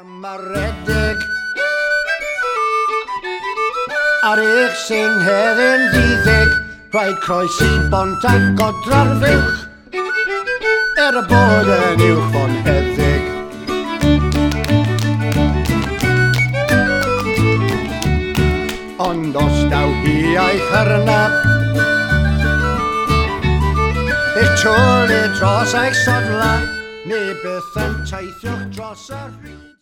Maredig ar eich sy'n heddi'n ddiddeg, rhaid croesi bont a godra'r fuwch y bod yn uwch fo'n heddig. Ond os daw hi a'i charnab eich twli dros eich sodla, neu beth yn teithio'ch dros y rhi.